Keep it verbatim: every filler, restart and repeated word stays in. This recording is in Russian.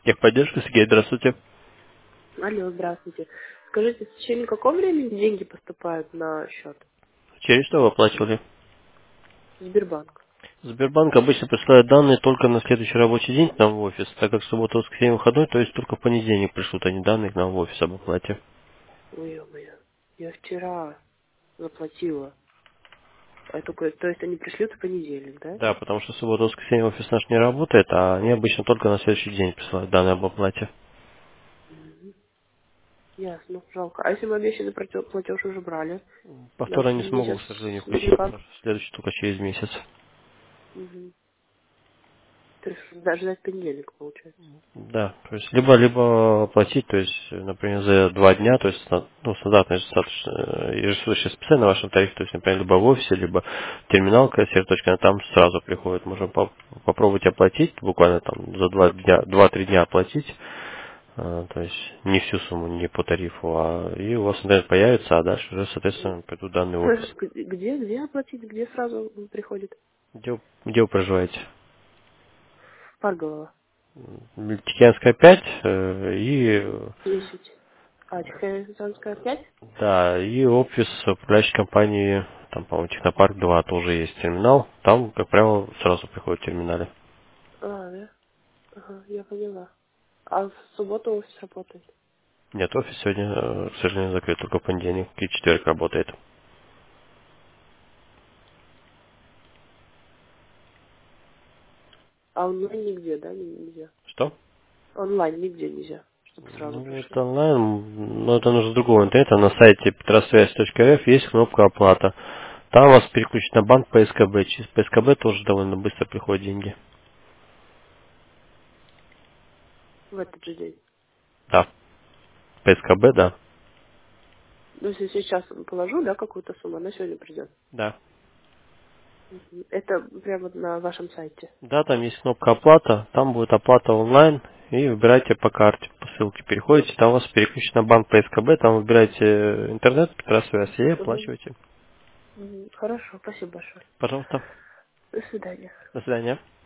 Техподдержка, Сергей, здравствуйте. Алло, здравствуйте. Скажите, в течение какого времени деньги поступают на счет? Через что вы оплачивали? Сбербанк. Сбербанк обычно присылает данные только на следующий рабочий день к нам в офис, так как суббота, воскресенье, выходной, то есть только в понедельник пришлют они данные к нам в офис об оплате. Ой, ё-моё. Я вчера заплатила. А только, то есть они пришлют в понедельник, да? Да, потому что суббота, воскресенье офис наш не работает, а они обычно только на следующий день присылают данные об оплате. Мгм. Ясно, жалко. А если мы обещанный платё- платеж уже брали? Повтор Значит, не мне смогу, сейчас к сожалению, включить, Сбербанк... потому что следующий только через месяц. Мгм. То есть даже ждать понедельник, получается. Да, то есть либо либо платить, то есть, э, например, за два дня, то есть ста- ну, стандартное достаточно э, ежесуточное списание на вашем тарифе, то есть, например, либо в офисе, либо терминал кассир точка нет, там сразу приходит. Можно по- попробовать оплатить, буквально там за два дня, два-три дня оплатить, э, то есть не всю сумму, не по тарифу, а и у вас интернет появится, а дальше уже, соответственно, придут данные в офис. Где, где где оплатить? Где сразу он приходит? Где, вы- где вы проживаете? Парголова. Тихоокеанская пять э, и Десять. А, Тихоокеанская пять? Да, и офис управляющей компании, там, по-моему, Технопарк два тоже есть терминал. Там, как правило, сразу приходят в терминале. А, да? Ага, я поняла. А в субботу офис работает. Нет, офис сегодня, э, к сожалению, закрыт, только в понедельник и четверг работает. А онлайн нигде, да, не- нельзя? Что? Онлайн нигде нельзя, чтобы сразу Ну, пришли. это онлайн, но это нужно с другого интернета. На сайте петросвязь точка эр эф есть кнопка оплата. Там вас переключит на банк по эс ка бэ. Через по эс ка бэ тоже довольно быстро приходят деньги. В этот же день. Да, по эс ка бэ, да. Ну, если сейчас положу, да, какую-то сумму, она сегодня придет. Да. Мгм. Это прямо на вашем сайте. Да, там есть кнопка оплата, там будет оплата онлайн, и выбирайте по карте, по ссылке переходите, там у вас переключен на банк по эс ка бэ, там выбираете э, интернет, Петросвязь, и Мгм. оплачиваете. Мгм. Хорошо, спасибо большое. Пожалуйста. До свидания. До свидания.